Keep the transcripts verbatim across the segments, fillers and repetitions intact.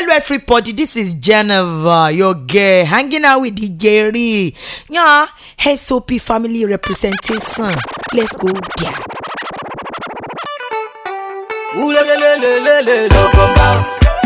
Hello everybody, this is Geneva, your girl, hanging out with D J Ree. Yeah, S O P family representation. Let's go there. Ooh le le le le le le le combat.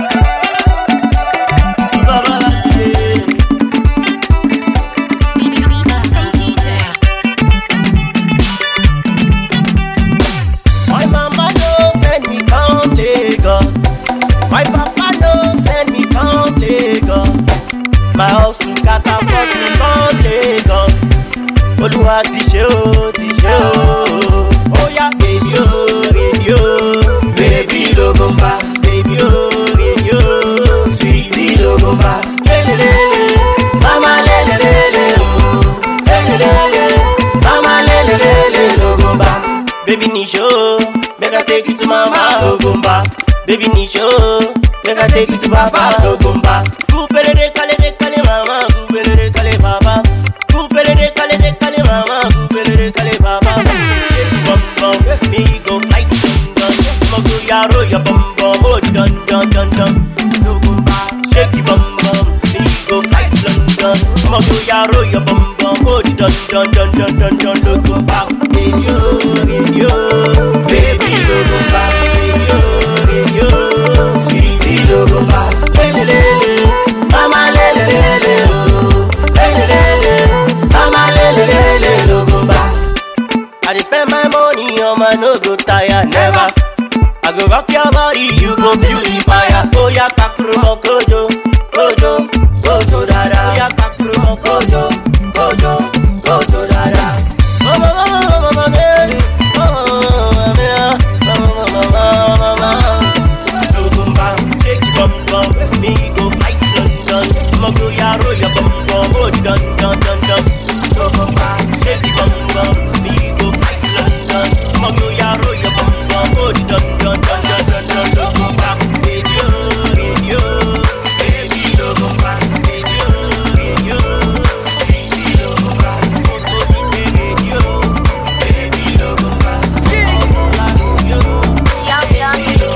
My mama no send me come Lagos. My papa no send me come Lagos. My house to catapult me come Lagos. Olúwa ti ṣe o, ti ṣe o. Oh yeah, baby oh, baby oh, baby logomba, baby oh, baby oh, sweetie logomba. Le le le le, mama le le le le oh, le le le le, mama le le le le logomba. Baby Nisho, make I take you to mama logomba. Baby Nisho, make I take you to Papa Logomba. Kupere de kale de kale mama, kupere de kale papa. Kupere de kale de kale mama, kupere de kale papa. Baby bum bum, me go flight dun dun. Mogo yaro ya bum bum, oh dun dun dun dun. Logomba, shaky bum bum, me go flight dun dun. Mogo yaro ya bum bum, oh dun dun dun dun dun dun. Logomba, baby oh, baby oh, baby Logomba, baby oh. Yo, sweetie logomba, le le le le, mama le le le le, oh, le le le le, mama le le le le logomba. I dey spend my money on my no go tire never. I go rock your body, you go feel the fire. Oh yeah, kakrumo kojo, kojo, kojo dada. Oh yeah, kakrumo kojo, kojo, kojo dada. Mama, mama, mama, mama, baby, mama, mama, mama, mama, mama, mama. Me go flight London, Mogo yaro ya bum bum, oh dun dun dun dun. Logomba, shake it bum bum. Me go flight London, Mogo yaro ya bum bum, oh dun dun dun dun dun dun. Logomba, baby oh, baby oh, baby logomba, baby oh, baby oh, sweetie logomba, oh baby oh, baby logomba, oh yo, ciao ciao.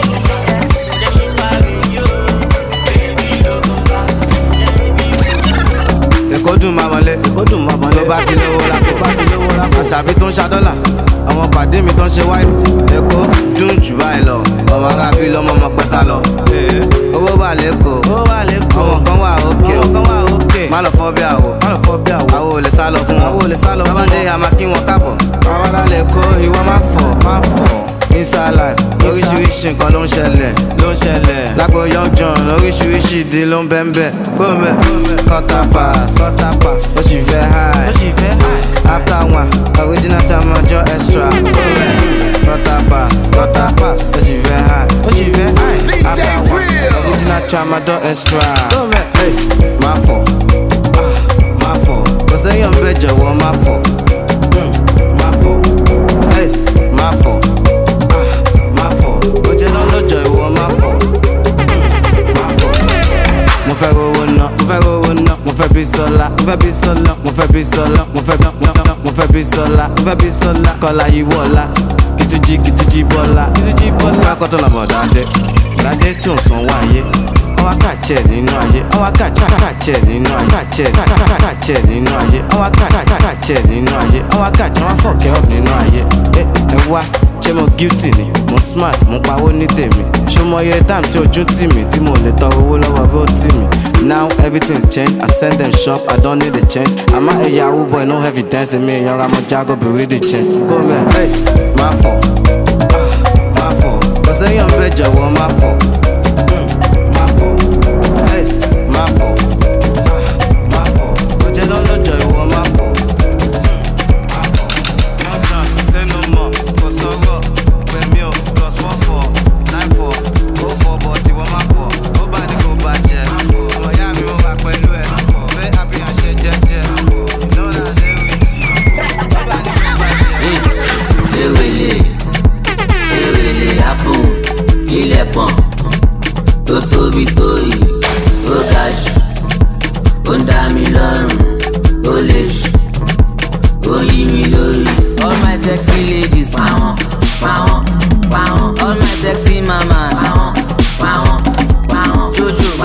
Èkó dùn máa wọlé, Èkó dùn máa wọlé. Tó bá ti lówó lápò, bá ti lówó lápò. Àṣàbí tó ń ṣa dọ́là, àwọn pàdé mi tó ń ṣe wáìlì. Èkó dùn jù báyìí lọ, ọmọ arábí lọ́mọ ọmọ pẹ́ sá lọ. Owó wà lẹ́kọ̀ọ́, owó wà lẹ́kọ̀ọ́. Àwọn kan wà òkè, àwọn kan wà òkè. Má lọ fọ́ bí àwọ̀, má lọ fọ́ bí àwọ̀. Àwọ̀ ò lè sá lọ fún wọn, àwọ̀ ò lè sá lọ fún wọn. Bábándé a máa kí wọn káàbọ̀. Àwọn alálẹ̀ kó ìwọ má fọ̀, má fọ̀. Inside life, oríṣiríṣi nǹkan ló ń ṣẹlẹ̀, ló ń ṣẹlẹ̀. Lágbo Young John, oríṣiríṣi ìdí ló ń bẹ́ńbẹ́. Gómẹ̀, quarter pass, quarter pass. Ó sì fẹ́ high, ó sì fẹ́ high. After one, original time ọjọ́ extra. Gómẹ̀, quarter pass, quarter pass. Ó sì fẹ́ high, ó sì fẹ́ high. After one, original time ọjọ́ extra. Gómẹ̀, ace, má fọ̀, ah, má fọ̀. Kò sẹ́yìn bẹ́ẹ̀ jọ̀wọ́ má fọ̀, má fọ̀. Ace, má fọ̀. Mo fẹ́ rówó ná, mo fẹ́ rówó ná, mo fẹ́ bí sọ́lá, mo fẹ́ bí sọ́lá, mo fẹ́ bí sọ́lá, mo fẹ́ bí sọ́lá, mo fẹ́ bí sọ́lá, mo fẹ́ bí sọ́lá, kọ́lá yìí wọ̀lá, kìtújì kìtújì bọ́lá, kìtújì bọ́lá. Bá kọ́tọ́ làbọ̀ dáadé, dáadé tó ń san wáyé, ọwọ́ kàchẹ́ nínú ayé, ọwọ́ kàchẹ́ nínú ayé, kàchẹ́ kàchẹ́ nínú ayé, ọwọ́ kàchẹ́ nínú ayé, ọwọ́ kàchẹ́ wọn fọ̀kẹ́ ọ̀ nínú ayé. Ẹ wá. Ṣé mo guilty ni, mo smart, mo pawó ní tèmi. Ṣé mo yẹ time tí ojú tì mí, tí mo lè tọrọ owó lọ́wọ́ vote mi. Now everything's changed, I send them shop, I don't need a change. I'm a yahoo boy, no evidence in me, young I'm a jago, be really change. Go man, ace, má fọ̀, ah, má fọ̀. Kò sẹ́yìn bẹ́ẹ̀ jọ̀wọ́ má fọ̀, má fọ̀. Ace, má fọ̀, ah, má fọ̀. Ó jẹ́ lọ́lọ́jọ́ ìwọ má fọ̀. Tó tóbi tó yìí, ó ga jù, ó ń dá mi lọ́rùn, ó lè jù, ó yí mi lórí. All my sexy ladies, pàwọn, pàwọn, pàwọn. All my sexy mamas, pàwọn, pàwọn, pàwọn. Jojo, pàwọn.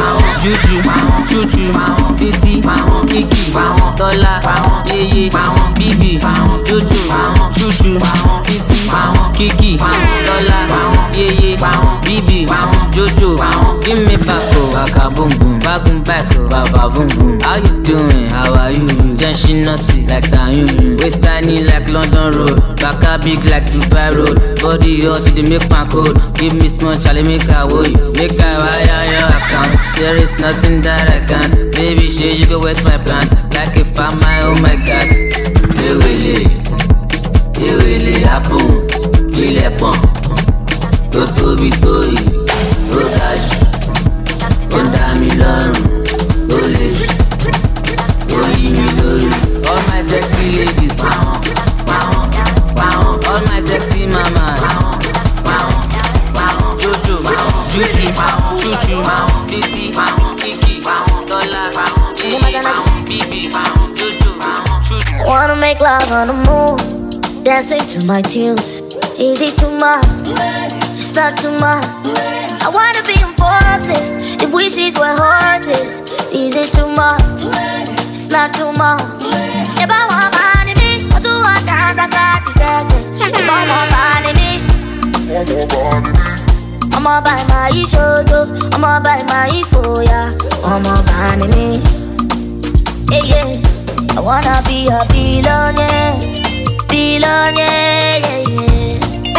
Juju, Chuchu, Titi, Kiki, Tola, Yeye, Bibi, Jojo, Chuchu, Titi, Kiki, Tola, Yeye, Bibi, Jojo. Give me back, oh, baka boom boom, back boom back, oh, baba boom boom. How you doing? How are you? Then she not see like that you. Waist tiny like London Road, baka big like Dubai Road. Body yours, you make my code. Give me small, Charlie, make a way. Make a wire your account. There is nothing that I can't. Baby, shit, you go waste my plans. Like if I'm my, oh my God. Hey, Willie, hey, Willie, happen. Kill a pump. Go to be toy. Go cash. Go down me long. Go lish. Go eat me lorry. All my sexy ladies. Wow, wow, wow. All my sexy mamas. Wow, wow. Jojo, Juju, Chuchu, Titi, Kiki, Tola, Bibi, Jojo, Chuchu. Wanna make love on the moon, dancing to my tunes. Is it too much? It's not too much. I wanna be in forest if wishes were horses. Is it too much? It's not too much. If I want money, me, I do want dance, I got to say. If I want money, me, I'ma buy my shojo, I'ma buy my foya, I'ma buy me. Yeah, yeah. I wanna be a billionaire, billionaire, yeah, yeah.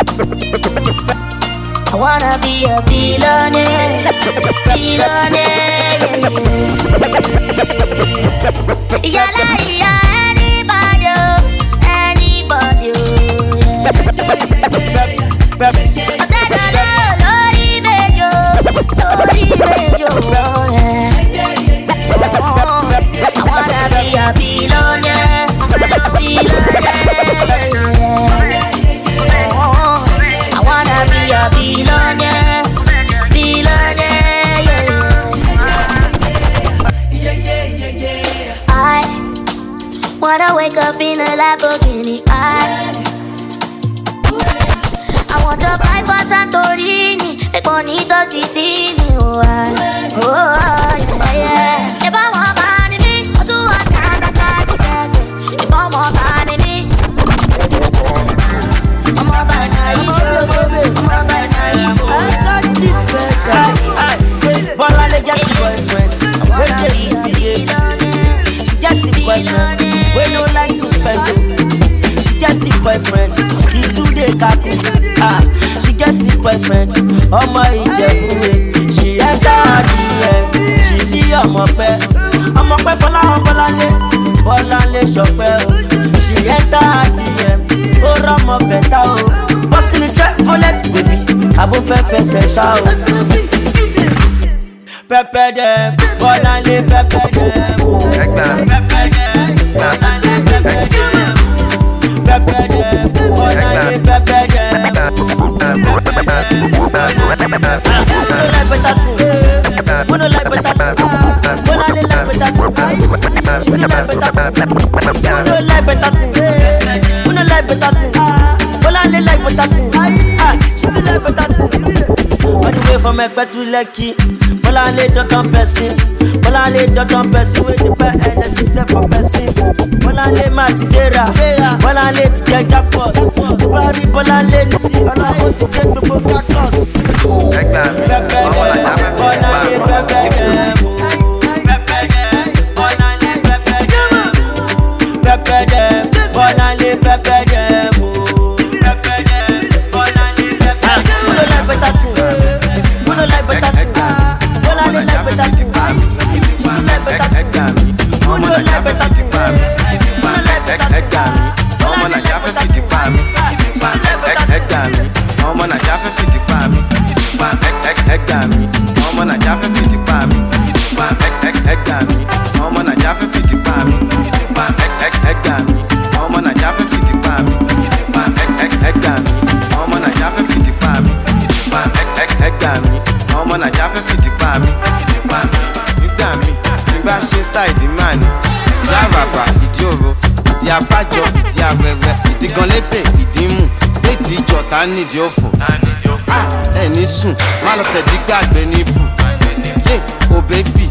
I wanna be a billionaire, billionaire, yeah, yeah. Yalla, yeah, anybody, anybody, yeah. Lori Bejo, I wanna be a billionaire, billionaire. I wanna be a billionaire, billionaire. I wanna wake up in a Lamborghini. I I want to buy for Santorini, make money to Sicily, oh, oh, yeah, yeah. If I want money, me, I do want dance, I got to say. If I want money, me, I'm a bad night, I'm a bad night, I got you, baby. Bola le get the boyfriend, we just be a she get the boyfriend, we don't like to spend it. She get the boyfriend, he too dey kaku. Ah, she get the boyfriend, oh my Ijebu. She enter her D M, she see ọmọ pẹ, ọmọ pẹ fọlá ọbọlálé, bọlálé ṣọpẹ o. She enter her D M, ó rọmọ bẹta o. Bọ́sì ni jẹ́ bullet baby, àbò fẹ́ fẹsẹ̀ ṣá o. Pẹpẹ dẹ, bọlálé pẹpẹ dẹ o. Pẹpẹ dẹ, bọlálé pẹpẹ dẹ o. Pẹpẹ dẹ, bọlálé pẹpẹ dẹ o. We don't like better thing. We don't like better thing. We don't like better thing. We don't like better thing. We don't like better thing. We only like better thing. Ah, she don't like better thing. On the way from Ekpe to Lekki, we only don't come person. We only don't come person with the bad energy set for person. We only matidera. We only to get jackpot. The body, we only to see. We only to get the book cactus. Nídìí òfò ẹ ní sùn má lọ tẹ̀dí gbàgbé níbù. Oh baby,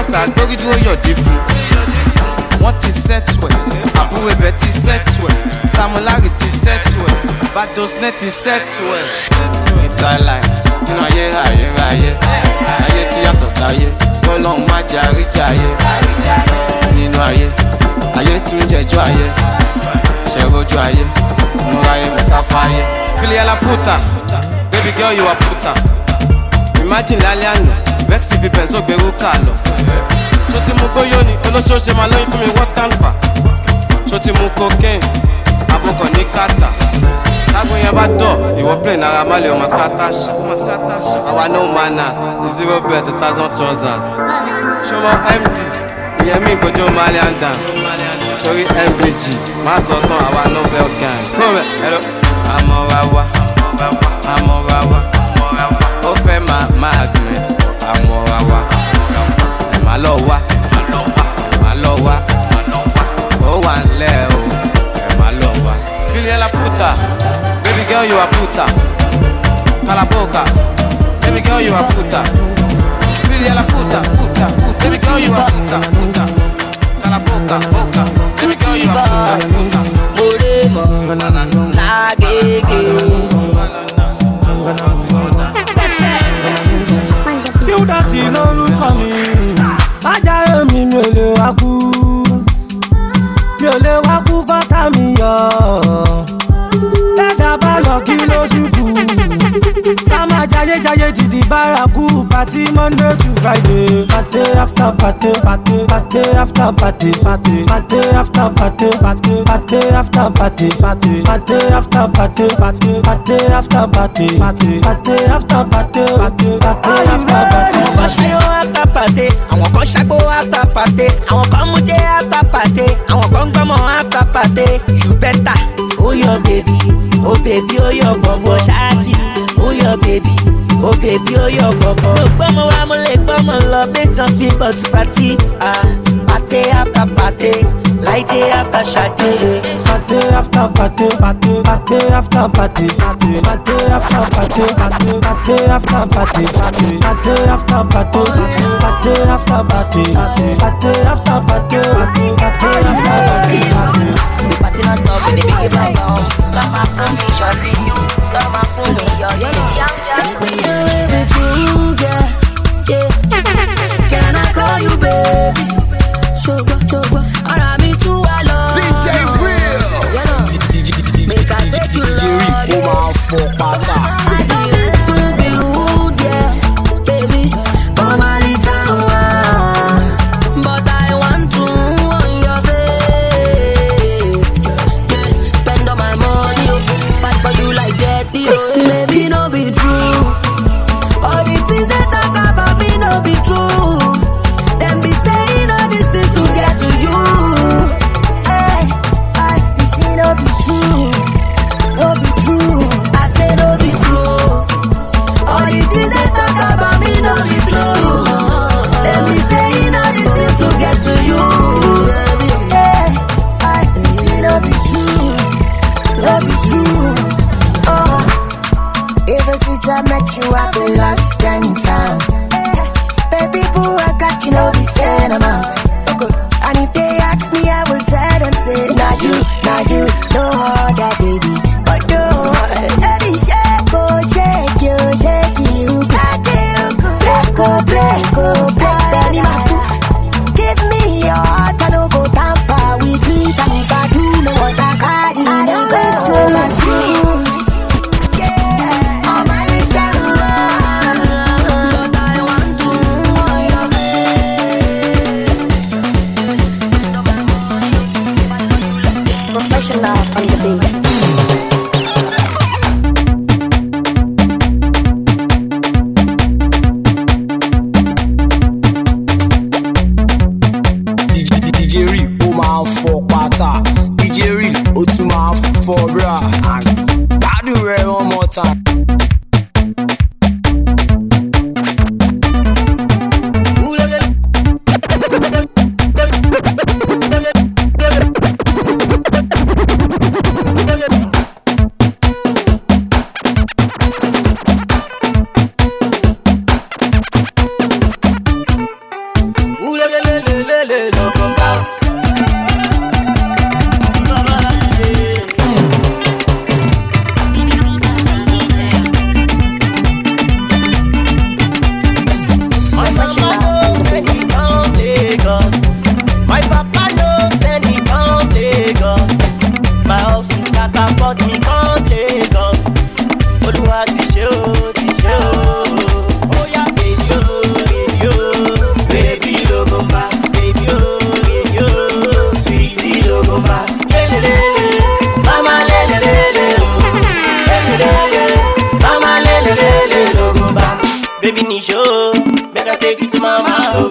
kàṣà gbórí dúró yọ̀dí fún. Wọ́n ti sẹ́tù ẹ̀, àbúrò ibẹ̀ ti sẹ́tù ẹ̀, Samulari ti sẹ́tù ẹ̀, Badosne ti sẹ́tù ẹ̀. Ìsàlàyé nínú ayé ayé ayé, ayé tí yàtọ̀ sáyé, Ọlọ́run má jẹ́ àríjà ayé. Nínú ayé, ayé tún jẹjọ́ ayé, ṣẹ̀rọ̀jú ayé, múra ayé mẹ́sàfà ayé. Filiala puta, baby girl you are puta. Imagine lálẹ́ àná, vex fi bẹ̀nsó gbèrú kà lọ. Ṣó ti mú gbóyó ni olóṣooṣe máa lóyún fún mi what can fa? Ṣó ti mú cocaine, abokọ̀ ní kàtà. Tágbóyún yẹn bá dọ̀, ìwọ play Naira Marley ọmọ skatash. Àwa no manners, zero bet a thousand trousers. Ṣọmọ M D, ìyẹn mi ìgbójó Malian dance. Ṣorí M V G, má sọ tán àwa Nobel gang. Kúrò ẹ̀rọ. Àmọ́ra wa, àmọ́ra wa, ó fẹ́ máa máa grant àmọ́ra wa. Ẹ má lọ wá, ẹ má lọ wá, ó wà ńlẹ̀ o, ẹ má lọ wá. Filiala puta, baby girl you are puta. Calaboca, baby girl you are puta. Filiala puta, puta, puta, baby girl you are puta, puta. Calaboca, boca, baby girl you are puta, puta. Moremo, Lagege. You that you know look at me. Ajayo mi mi ò lè wá kú. Mi ò lè wá kú fọ́tà mi yọ. Tẹ́gà bá lọ kí ló ṣubú. Ká máa jayé jayé títí bárakú. Party Monday to Friday. Party after party, party, party after party, party, party after party, party, party after party, party, party after party, party, party after party, party, party after party, party, party after party. Àwọn kan ṣayọ after party, àwọn kan ṣàgbó after party, àwọn kan mú jẹ after party, àwọn kan gbọ́mọ after party. You better, oh your baby, oh baby, oh your gbọ̀ngbọ̀ ṣáàtì, oh your baby, oh baby, oh your gbọ̀ngbọ̀. Mo gbọ́mọ wa mo lè gbọ́mọ lọ based on speed but party, ah, party after party, like day after Sade. Party after party, party, party after party, party, party after party, party, party after party, party, party after party, party after party, party, party after party, party, party after party, party. The party non stop, they make it vibe on. Tama fún mi shorty, tama fún mi yọ̀yẹ́. Take me away with you, girl. Yeah. Can I call you baby? Sugar, sugar. Ara mi tú wa lọ. D J Real. Make I take you lọ. Ó máa fọ pátá. I don't mean to be rude, yeah, baby. Come on, little one. But I want to on your face. Yeah. Spend all my money, oh. Fight for you like that, oh. Maybe no be true. All the things they talk about me no be true.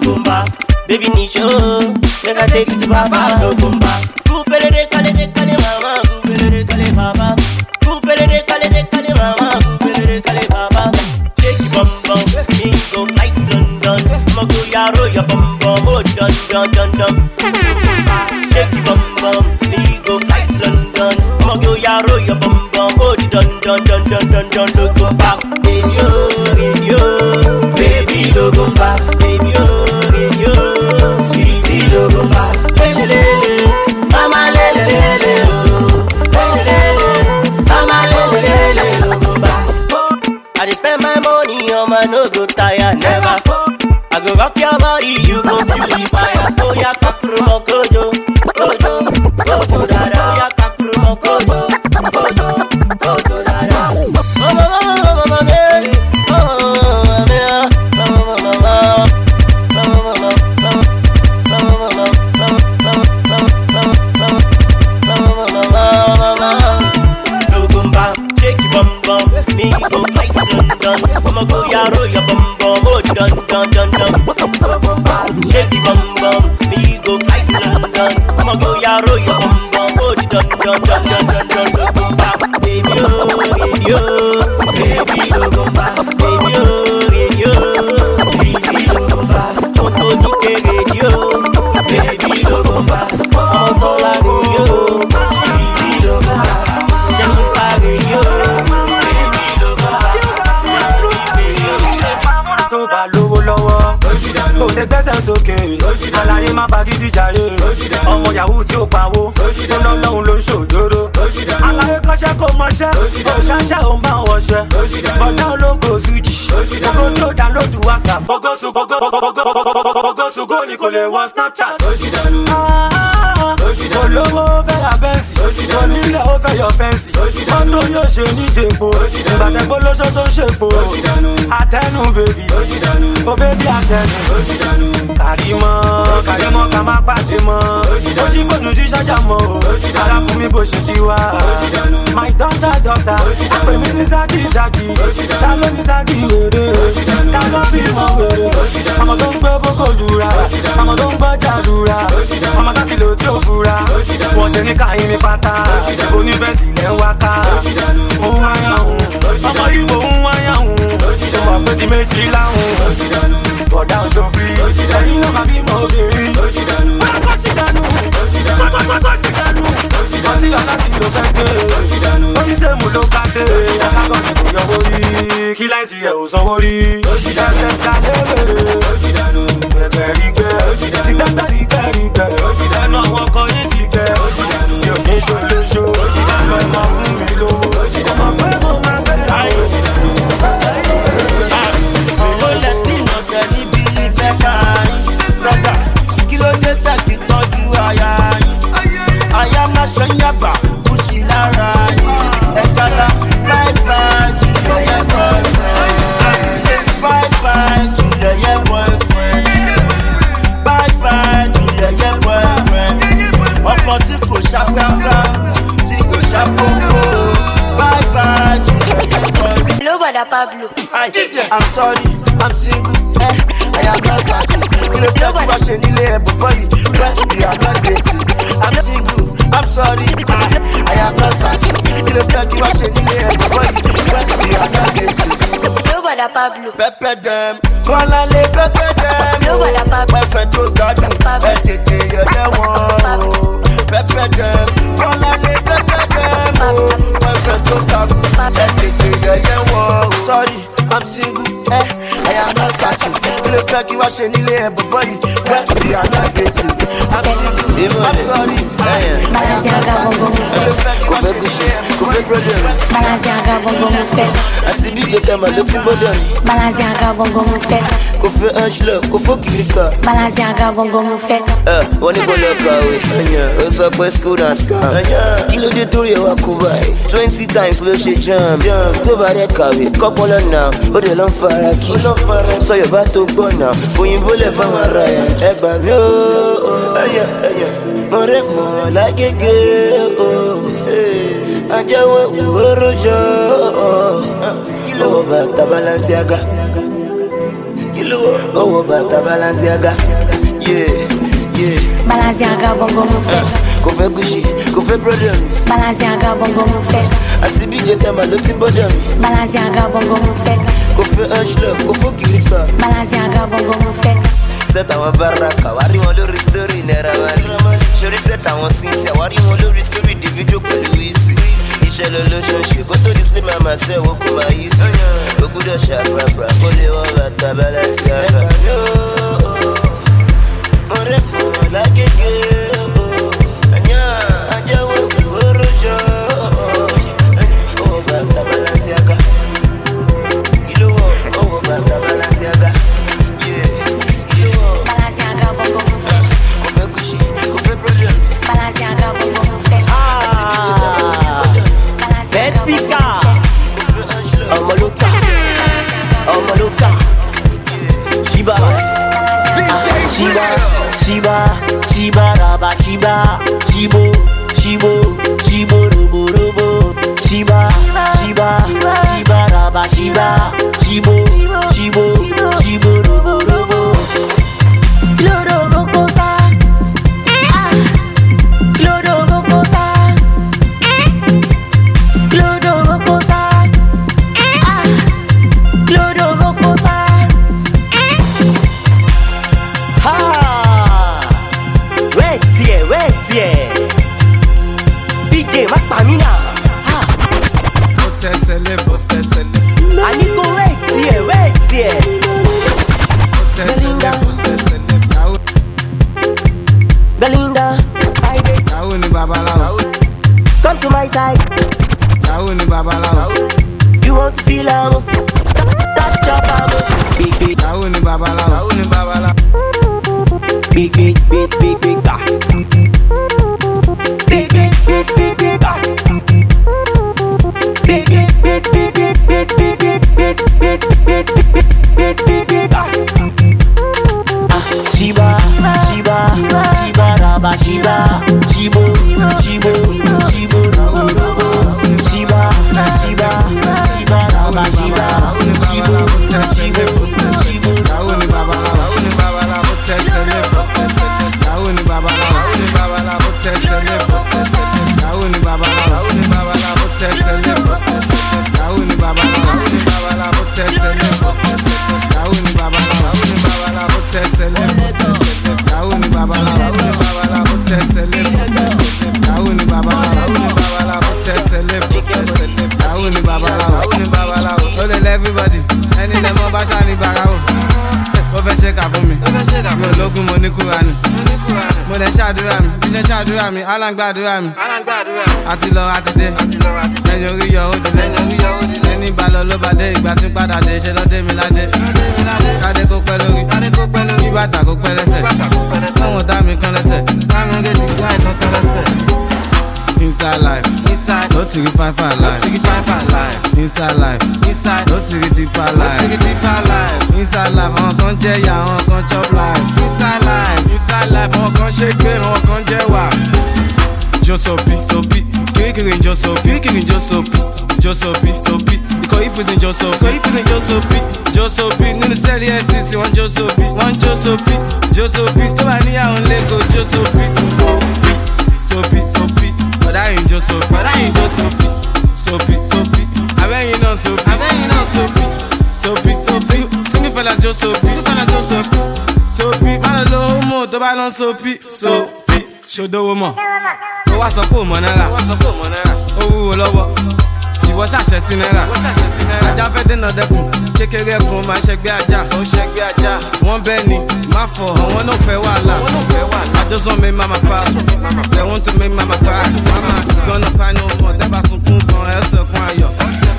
Logumba. Baby Nisho, make I take you to Baba Logumba. Kupele de kale de kale mama, kupele de kale baba. Kupele de kale de kale mama, kupele de kale baba. Shake your bum bum, me go fly to London. I'ma go yaro your bum bum, oh dun dun dun dun. Shake your bum bum, me go fly to London. I'ma go yaro your bum bum, oh dun dun dun dun dun dun. Logumba, baby oh, baby oh, baby Logumba, baby oh, baby oh, sweetie Logumba, lele lele, mama lele lele oh, lele lele, mama lele lele Logumba. I just spend my money on my no go tire never. I go rock your body, you go feel the fire. Oh yeah, kakuru mo kojo, kojo, kojo dada. Oh yeah, kakuru mo kojo, kojo, kojo dada. Oh mama, mama, mama, me, oh mama, me, oh mama, mama, mama, mama, mama, mama. Logumba, shake your bum bum, me go fly to London. I'ma go yaro your bum bum, oh dun dun dun dun. Shake your bum bum, me go fly to London. I'ma go yaro your bum bum, oh dun dun dun dun dun dun. Logumba, baby oh, baby oh, baby Logumba, baby oh, baby oh, sweetie Logumba. Toto duke radio, baby Logumba. I'ma go la radio, sweetie Logumba. Jump la radio, baby Logumba. Tó bá lówó lọ́wọ́, kò lè gbẹ́sẹ̀ sókè. Àlàyé má bá gidi jàre. Ọmọ yahoo tí ó pawó, tó ná lọ́hùn ló ń ṣòjóró. Àlàyé kọ́ṣẹ́ kò mọṣẹ́, kò ṣáṣẹ́ ò máa wọṣẹ́. Bọ̀dá ológo Suji, gbogbo tí ó dánlódù WhatsApp. Bogosu Bogosu go ni kò lè wọ Snapchat. Olówó fẹ́ ra bẹ́ǹsì, onílẹ̀ ó fẹ́ yọ fẹ́ǹsì. Mọ́tò yóò ṣe ní jèpo, ìgbàtẹ́gbó lóṣó tó ń ṣèpo. Àtẹnu bèbí, ó bébí àtẹnu. Kàrímọ́, Kàrímọ́ ká má pàdé mọ́. Ó jí fóònù tí ṣájà mọ́ o, ara fún mi bó ṣe jí wá. My daughter daughter, àpè mi ní Zaki Zaki. Ta ló ní Zaki wèrè? Ta ló bímọ wèrè? Ọmọ tó ń gbé bókò lura, ọmọ tó ń gbọ́ jàdúrà. Ọmọ tó ti lò tí ó fura, wọ́n ṣe ní káyín ní pátá. Oníbẹ̀sì lẹ́ ń wá ká, òun wáyà òun. Ọmọ Ìgbò ń wáyà òun, ṣé wàá pé di méjì láhùn. Bọ̀dá òṣòfin, ẹ̀yin ló máa bímọ obìnrin. Kọ́kọ́ sí dànù, kọ́kọ́ sí dànù. Ọtí ọ̀la ti lò fẹ́ gbé, oníṣèmù ló bá dé. Akágọ́ ni kò yọwọ́ rí, kí láì ti ẹ̀ ò sanwó rí. Ẹ̀fẹ̀ ta lérè, bẹ̀bẹ̀ rí gbẹ́, ti gbẹ́gbẹ́ rí gbẹ́ rí gbẹ́. Ẹnu àwọn ọkọ yìí ti gbẹ́, mi ò kí ń ṣolóṣó. Ẹ̀mọ̀ ẹ̀mọ̀ fún mi lówó, ọmọ pé mo máa bẹ̀rẹ̀. Ó lẹ tí iná ṣe níbi ìfẹ́ ká yín. Brọ́dà, kí ló dé tẹ̀kí tọ́jú aya yín? Aya má ṣe ń yàgbà, kú sí lára yín. Ẹ gbàdá bye bye to your yeah boyfriend. Bye bye to your yeah boyfriend. Bye bye to your yeah boyfriend. Ọkọ tí kò ṣàpẹ́pẹ́, tí kò ṣàpọ́npọ́. Bye bye to your yeah boyfriend. Hello, Bada Pablo. Hi, I'm sorry, I'm single, eh, I am not searching. You know, tell me what she need, everybody, but we are not dating. I'm single, I'm sorry, I, I am not searching. You know, tell me what she need, everybody, but we are not dating. Hello, Bada Pablo. Pepper them, wanna live pepper them. Hello, Bada Pablo. My friend to God, I did the other one. Pepper them, wanna live pepper them. My friend to God, I did the other one. Sorry, I'm single, eh, I am not searching. You look like you are shaking everybody, but we are not dating. I'm single, I'm sorry, I, I am not searching. You look like you are shaking everybody. Balanciaga bongo mon fait. Ati bi je kama le fi bodon. Balanciaga bongo mon fait. Ko fe ange ko fo kirika. Balanciaga bongo mon fait. Eh, woni ko le kawe. Anya, o so pe school dance ka. Anya, kilo de tori wa ko bai. twenty times lo she jam. Jam to ba re kawe. Couple now, o de lon fara ki. So yo ba to gbo now. Oyinbo le fa ma ra ya. E gba mi o. Anya, anya. Mo re mo la gege o. Eh. Ajawe uorojo. Kilo bata Balenciaga. Oh, bata Balenciaga. Yeah, yeah. Balenciaga bongo mon fait. Qu'on fait Gucci, qu'on fait Prada. Balenciaga bongo mon fait. Asi B J Tema le Timbodem. Balenciaga bongo mon fait. Qu'on fait Ange-Love, qu'on fait Kirika. Balenciaga bongo mon fait. C'est à Wavaraka, wari mo lori story nera mali. Shori c'est à wan since, wari mo lori story di video pẹ̀lú isi. Iṣẹ́ ló ló ṣoṣù, kó tó di sí màmá ṣe wo kó máa yí sí. Ó gbúdọ̀ ṣàpàpà, kó lè wọ́n bàtà Balenciaga. Mo rẹ̀ mọ̀ lágége, ẹ̀yà ajẹ́wò ìwúrò jọ. Ó bàtà Balenciaga. Ìlú wọ̀, ó bàtà Balenciaga. Balenciaga bongo mon fait. Ah, Vespica. Omoloka, Omoloka. Shiba, Shiba, Shiba, Shiba, Raba, Shiba, Shibo, Shibo, Shibo, Robo, Robo. Shiba, Shiba, Shiba, Raba, Shiba, Shibo, Shibo, Shibo, Robo, Robo. Loro bocosa. Belinda, Belinda, come to my side. You want to feel am? Touch your palm. Big big, big big, big big, big back. Big big, big big, big back. Big big, big big, big big, big big, big big, big big, big back. Shiba, Shiba, Shiba, Raba, Shiba, Shibo, Shibo, Shibo, Robo, Robo. Shiba, Shiba, Shiba, Raba, Shiba, Shibo, Shibo, Shibo, everybody, any them on Bashani Barao. Over shake up for me. Mo logun mo ní Kúránì. Mo dẹ̀ ṣàdúrà mi, bí ṣe ṣàdúrà mi, Alan gbàdúrà mi. Àti lọ àti dé, lẹ́yìn orí yọ ó dilẹ̀. Ẹni bá lọ ló bá dé, ìgbà tí ń padà dé, ṣe lọ́dé mi ládé. Kádé kó pẹ́ lórí, kí bàtà kó pẹ́ lẹ́sẹ̀. Àwọn ọ̀tá mi kan lẹ́sẹ̀, láwọn ọ̀gẹ́dì ìgbà ìtàn kan lẹ́sẹ̀. Inside life, inside, no to five five life. No to five life. Inside life, inside, no to deeper life. No to deeper life. Inside life, on kan jẹ ya, on kan chop life. Inside life, inside life, on kan shake pé, on kan jẹ wa. Josopi, sopi, kirikiri Josopi, kirikiri Josopi, Josopi, sopi. Ikọ̀ ìfúnṣe Josopi, ikọ̀ ìfúnṣe Josopi, Josopi. Nínú sẹ́ẹ̀lì F C C, wọ́n Josopi, wọ́n Josopi, Josopi. Tó bá níyàwó lẹ́kọ̀ọ́ Josopi, sopi, sopi, sopi. But I ain't just soapy, but I ain't just soapy, soapy, soapy. I bet you know soapy, I bet you know soapy, soapy, soapy. Sing it for la just soapy, sing it for la just soapy, soapy. Man a low mo, to buy non soapy, soapy. Show the woman. Oh what's up, woman? What's up, woman? Oh lọ́wọ́. Ìwọ ṣàṣẹ sí náírà, ajá fẹ́ dènà dẹ́kun, kékeré ẹkùn máa ṣẹgbẹ́ ajá, ó ṣẹgbẹ́ ajá. Wọ́n bẹ́ẹ̀ ni, má fọ̀, àwọn náà fẹ́ wàhálà. I just want me mama proud, they want to make mama cry. Mama, you gonna cry no more, dẹ́bà sunkún kan, ẹsẹ̀ kún ayọ̀.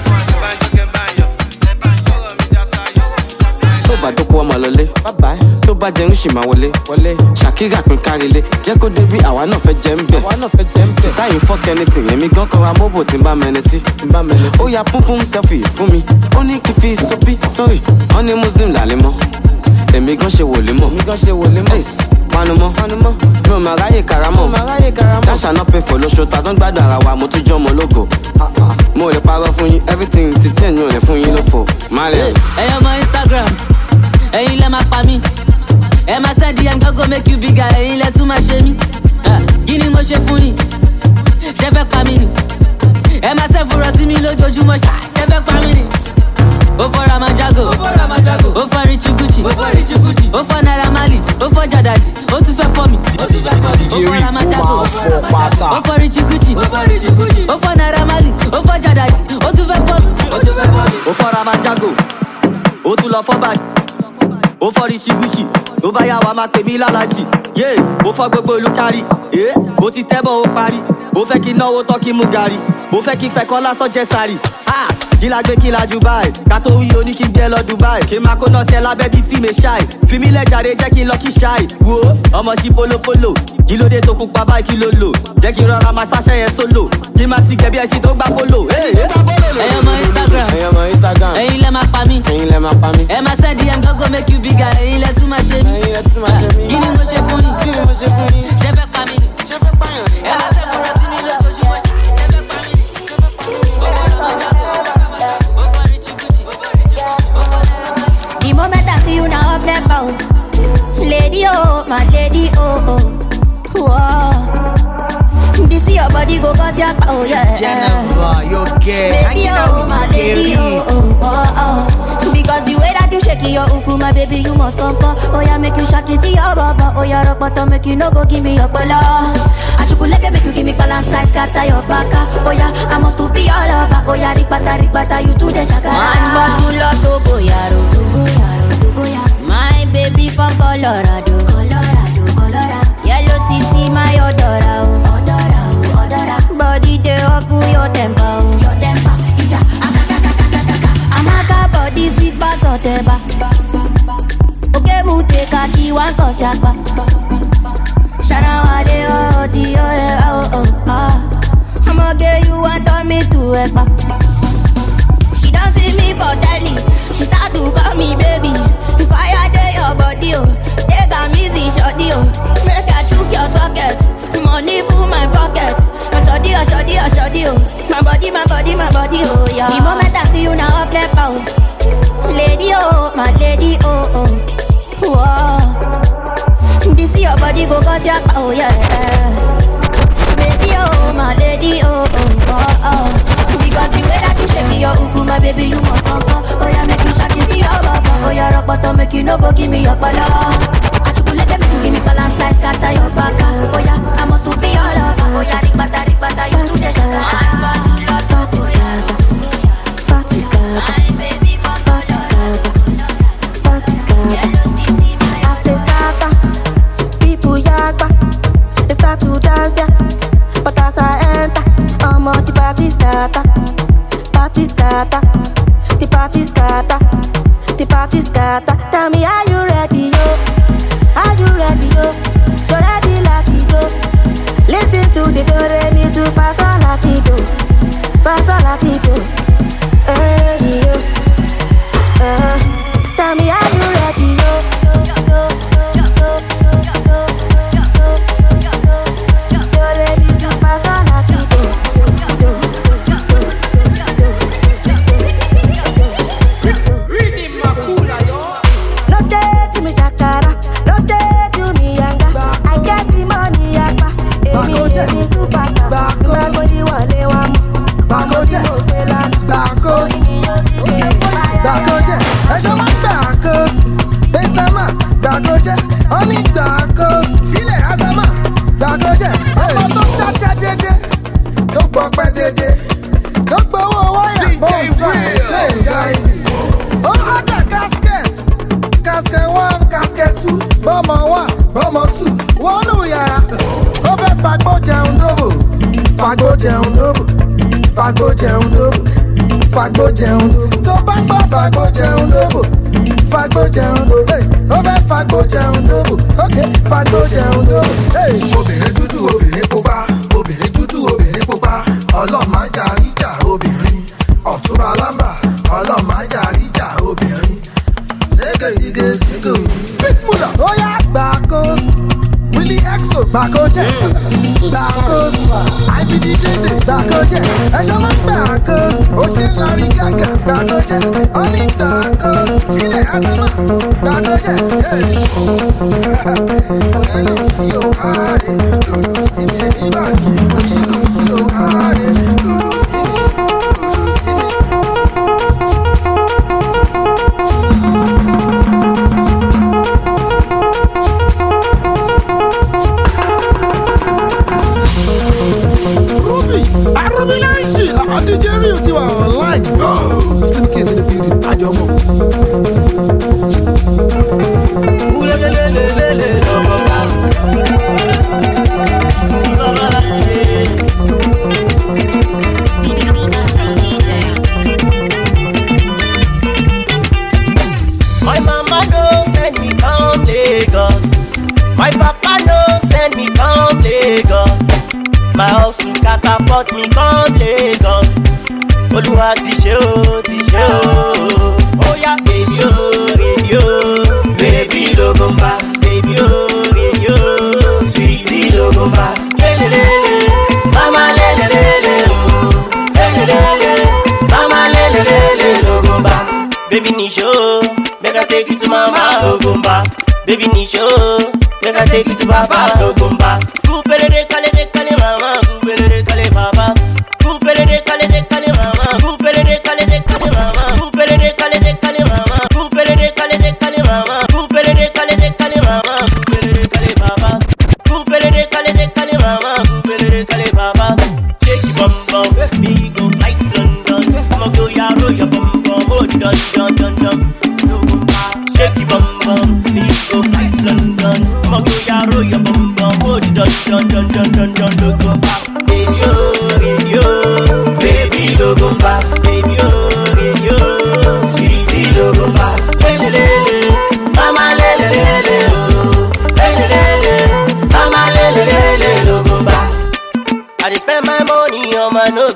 Tó bá dókó ọmọ lọlé, tó bá jẹun ṣì máa wọlé. Ṣàkírà pín kárílé, jẹ́ kó débi àwa náà fẹ́ jẹ́ ń bẹ̀. Sísá yìí fuck anything, èmi gan kọra mọ́bò tí ń bá mẹ́ni sí. Ó ya púnpún selfie fún mi, ó ní kí fi sọ́bí, sorry, wọ́n ní Muslim làlẹ́ mọ́. Èmi gan ṣe wòlé mọ́, ace, panumọ́, mi ò máa ráyè karamọ́. Dáṣà náà pay for lóṣù, ta tó ń gbádùn ara wa, mo tún jọ́ ọmọ ológo. Mo lè parọ́ fún yín, everything ti change, mi ò lè fún yín lófo. Má lè. Ẹyọ mọ Instagram, ẹ̀yin lẹ máa pa mí. Ẹ máa send D M go go make you bigger, ẹ̀yin lẹ tún máa ṣe mí. Kí ni mo ṣe fún yín? Ṣé fẹ́ pa mí ni? Ẹ máa ṣe fúnra sí mi lójoojúmọ́ ṣá, ṣé fẹ́ pa mí ni? Ó fọ́ Ramajago, ó fọ́ Ramajago, ó fọ́ Richie Gucci, ó fọ́ Richie Gucci, ó fọ́ Naira Marley, ó fọ́ Jadaji, ó tún fẹ́ fọ́ mi, ó tún fẹ́ fọ́ mi. Ó fọ́ Ramajago, ó fọ́ Ramajago, ó fọ́ Richie Gucci, ó fọ́ Richie Gucci, ó fọ́ Naira Marley, ó fọ́ Jadaji, ó tún fẹ́ fọ́ mi, ó tún fẹ́ fọ́ mi. Ó fọ́ Ramajago, ó tún lọ fọ́ báyìí, ó fọ́ Richie Gucci, ó bá yà wá máa pè mí lálàjì. Yé, ó fọ́ gbogbo ìlú kárí, ẹ́, ó ti tẹ́bọ̀ ó parí, ó fẹ́ kí náwó tán kí mú gàrí, ó fẹ́ kí fẹ́kọ́ lásán jẹ́ sáré. Kí la gbé kí la Dubai, ká tó wí oní kí gbé lọ Dubai. Kí máa kó náà ṣe lábẹ́ bíi tí mi ṣáì. Fi mí lẹ́jàre jẹ́ kí n lọ kí ṣáì. Wo ọmọ sí polopolo, kí ló dé tó pupa báyìí kí ló lò? Jẹ́ kí n rọra máa ṣáṣẹ́ yẹn sólò. Kí máa ti gẹ̀ bí ẹṣin tó gbá polo. Ẹ̀yin ọmọ Instagram, ẹ̀yin ọmọ Instagram, ẹ̀yin lẹ máa pa mí. ẹ̀yin lẹ máa pa mí. Ẹ máa send D M go go make you bigger, ẹ̀yin lẹ tún máa ṣe mí. ẹ̀yin lẹ tún máa ṣe mí. Kí ni mo ṣe fún yín? kí ni mo ṣe fún yín? Ṣé fẹ́ pa mí ni? ṣé fẹ́ pààyàn ni? Ẹ máa ṣe fúnra sí mi lójoojúmọ́ ṣá, ṣé fẹ́ pa mí ni? The moment I see you now, up left out. Lady, oh, my lady, oh, oh. Whoa. This is your body go cause your power, yeah. Jennifer, you okay? Baby, Hanging out oh, with my the lady, Jerry. oh, oh, oh, oh. Because the way that you shake your uku, my baby, you must come, come. Oh, yeah, make you shake it to your baba. Oh, yeah, rock bottom, make you no go give me your bala. I should like make you give me balance size, scatter your baka. Oh, yeah, I must to be all over. Oh, yeah, rikbata, rikbata, you to the shaka. Man, but you love to go, yaro, to go, yaro, to go, yaro. My baby from Colorado, Colorado, Colorado. Yellow C C, my odora, oh, odora, oh, odora. Body they up your temper, oh, your temper. Ija, akakakakakaka. Amaka body sweet bass oteba. Okay, mute kaki one cause yakba. Shana wale oh, ti oh, eh, oh, oh, ah. I'ma get you want on me to ekba. She don't see me for telly. She start to call me baby. If I had your body, oh, take a easy shorty, oh. Make her choke your socket. Money full my pocket. A shorty, a shorty, a shorty, oh. My body, my body, my body, oh, yeah. The moment I see you now, up left out. Lady, oh, my lady, oh, oh. Whoa. This is your body go cause your power, yeah. Baby, oh, my lady, oh, oh, oh, oh. Because the way that you shake your uku, my baby, you must come, come. Oh, yeah, make you shake it to your baba. Oh, yeah, rock bottom, make you no go give me your bala. I should let them make you give me balance size, scatter your baka. Oh, yeah, I must to be all over. Oh, yeah, rikbata, rikbata, you to the shaka. I'm about to love to go, yeah. My baby from Colorado, yellow C C, my After people yagba, they start to dance, yeah. But as I enter, I'm on the party starter, party starter, the party starter, the party starter. Tell me, are you ready, yo? Are you ready, yo? You're ready, Latido. Listen to the do re mi do pasa Latido, pasa Latido. Hey, yo. Uh, tell me, are you ready, yo? Fago jẹun dóbò, fago jẹun dóbò, fago jẹun dóbò. Tó bá ń gbọ́ fago jẹun dóbò, fago jẹun dóbò. Ó fẹ́ fago jẹun dóbò, ok, fago jẹun dóbò. Obìnrin dúdú, obìnrin pupa, obìnrin dúdú, obìnrin pupa. Ọlọ́mọ ajáríjà obìnrin, ọ̀túnba lámbà. Ọlọ́mọ ajáríjà obìnrin. Sége sige sige. Fitmula, ó yá gbàkóso. Willie Exo gbàkó jẹ́. Gbàkós, I be D J dey gbàkójẹ. Ẹ̀ṣọ́ máa ń gbàkós, ó ṣe lárí gàgà gbàkójẹ. Ó ní gbàkós, ilẹ̀ àzámà gbàkójẹ. Olú sí òkàdé, lòlù sí ní ìbàdí. Olú sí òkàdé, lòlù sí ní, lòlù sí ní. Arúgbìláìsì àwọn D J Real ti wà online. Skin case in the building, àjọmọ̀. Ulelelelelele lọ́mọ bá. My mama no send me come Lagos. My papa no send me come Lagos. My house to catapult me come Lagos. Olúwa ti ṣe o, ti ṣe o. Oya baby o, baby o, baby logomba. Baby o, baby o, sweetie logomba. Lelelele, mama lelelele o. Lelelele, mama lelelele logomba. Baby nisho, make I take you to mama logomba. Baby nisho, make I take you to papa logomba. Kupelele kale de kale mama, kupelele kale papa. Kupelele kale de kale mama, kupelele kale de kale mama, kupelele kale de kale mama, kupelele kale de kale mama, kupelele kale de kale mama, kupelele kale papa. Kupelele kale de kale mama, kupelele kale papa. Shake your bum bum, me go fly to London. I'ma go yaro your bum bum, oh dun dun dun dun. Shake your bum bum, me go fly to London. I'ma go yaro your bum bum, oh dun dun dun dun dun dun dun. Baby oh, baby oh, baby logomba. Baby oh, baby oh, sweetie logomba. Lelelele, mama lelelele oh. Lelelele, mama lelelele logomba. I dey spend my money on my nose.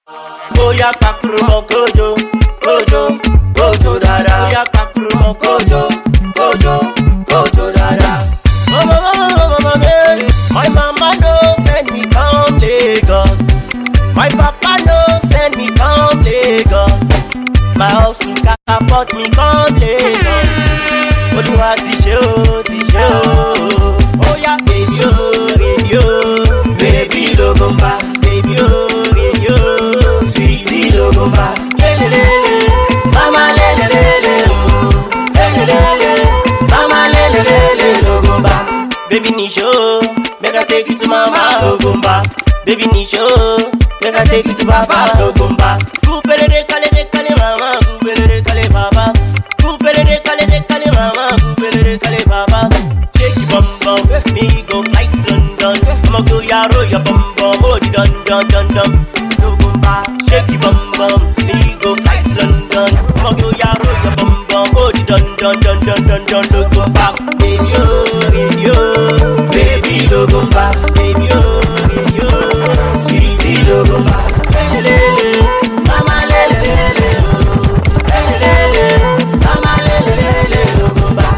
Oya pakrumo kojo, kojo, kojo dada. Oya pakrumo kojo, kojo, kojo dada. Mama, mama, mama, mama, my mama no send me come Lagos. My papa no send me come Lagos. My house to catapult me come Lagos. Olúwa ti ṣe o, ti ṣe o. Oya baby o, baby o, baby logomba. Baby o, baby o, sweetie logomba. Lelelele, mama lelelele o. Lelelele, mama lelelele logomba. Baby nisho, make I take you to mama logomba. Baby nisho, make I take you to papa logomba. Kupelele kale de kale mama, kupelele kale papa. Kupelele kale de kale mama, kupelele kale papa. Shake your bum bum, me go fly to London. I'ma go yaro your bum bum, oh dun dun dun dun. Logomba, shake your bum bum, me go fly to London. I'ma go yaro your bum bum, oh dun dun dun dun dun dun. Logomba, baby oh, baby oh, baby logomba. Baby oh, baby oh, sweetie logomba. Lelelele, mama lelelele oh. Lelelele, mama lelelele logomba.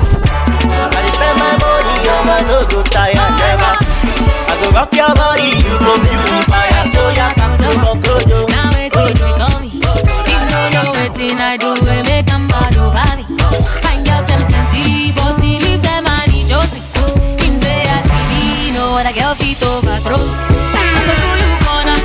I dey spend my money on my no go tire never. I go rock your body, you go feel the fire. Go ya kakumo kojo. Now waiting to call me. If you don't know wetin I do, we make a mad over me. Find out them plenty, but he leave them and he Josie. Him say I see me, know what a girl fit overthrow. I go do you corner,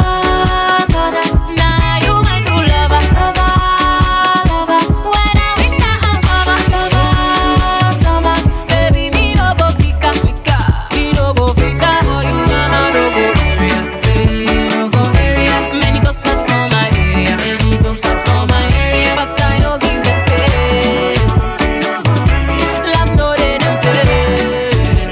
corner. Nah, you my true lover, lover, lover. When I winter and summer, summer, summer. Baby, me no go fika, fika. Me no go fika. For you, mama, no go area, no go area. Many customers for my area, many customers for my area. But I don't give the face. Love no they don't face.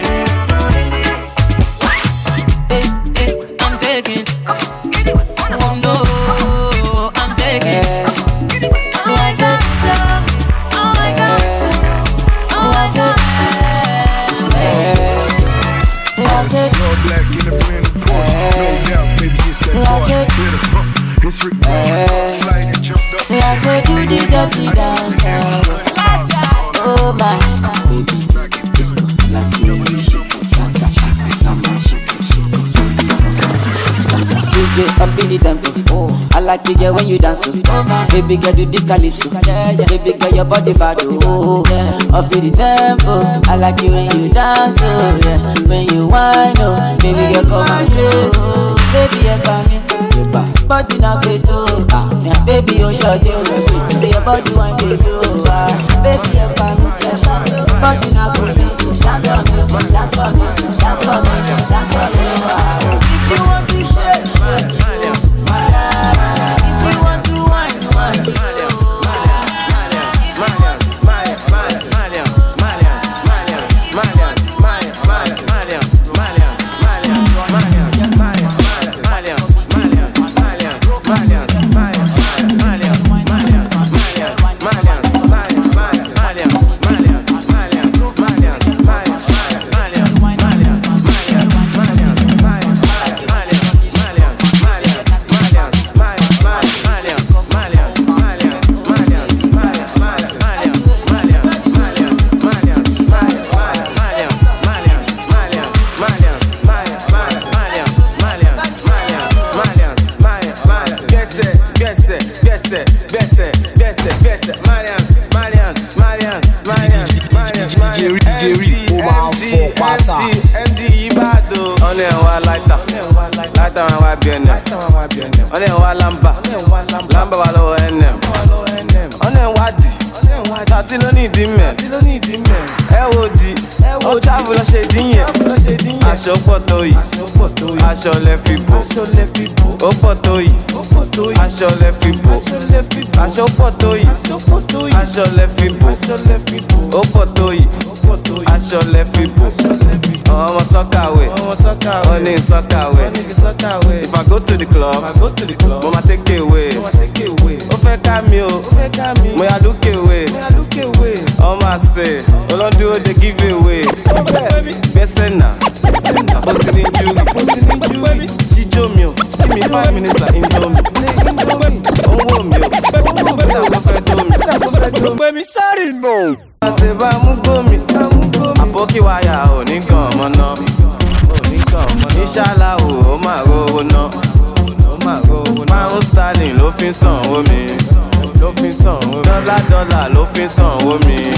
Eh, eh, I'm taking. Oh no, I'm taking. So I said, oh my gosh, oh I said, so I said, all black in the blend, of course. No doubt, maybe it's that boy. It's Rick Ross, flight and jumped up. So I said, do the dirty dance. Oh my. J up in the tempo. Oh, I like it, girl, when you dance. Oh, baby girl, do the calypso. Yeah, yeah. Baby girl, your body bad. Oh, yeah. Up in the tempo. I like it when you dance. Oh, yeah. When you whine, oh, baby girl, come and crazy. Oh, baby, yeah, come in. Body na beto, ah, yeah, baby, oh, shut you. Say your body one day, oh, ah, baby, yeah, come in. Body na beto, dance for me, dance for me, dance for me, dance for me. Ah. If you want to shake, shake, shake. If you want to wine, wine. Ọ̀nà wa lamba, lamba wa lọ́wọ́ N M. Ọ̀nà wa di, sàtí ló ní ìdí mẹ́. Ẹ wo di, ó travel lọ ṣe dín yẹn. Aṣọ pọ̀ tó yìí, aṣọ lẹ fi bò. Ó pọ̀ tó yìí, aṣọ lẹ fi bò. Aṣọ pọ̀ tó yìí, aṣọ lẹ fi bò. Ó pọ̀ tó yìí, aṣọ lẹ fi bò. Ọmọ sọ́kàwé, wọ́n ní sọ́kàwé. If I go to the club, mo ma take away. Ó fẹ́ ká mi o, mo ya look away. Ọmọ àṣẹ, olóńdúró dey give away. Gbẹ́sẹ̀ náà, ó ti ní júwì. Jíjó mi o, give me five minutes like indomie. Owó mi o, bẹ́ẹ̀ ló fẹ́ tó mi. Gbẹ̀mí sáré nù. Ṣé bá mú gómi? Àbókí wáyà ò ní kàn ọmọ náà. Inshallah o, ó máa rówó ná. Pound sterling ló fi ń sanwó mi. Dọ́là dọ́là ló fi ń sanwó mi.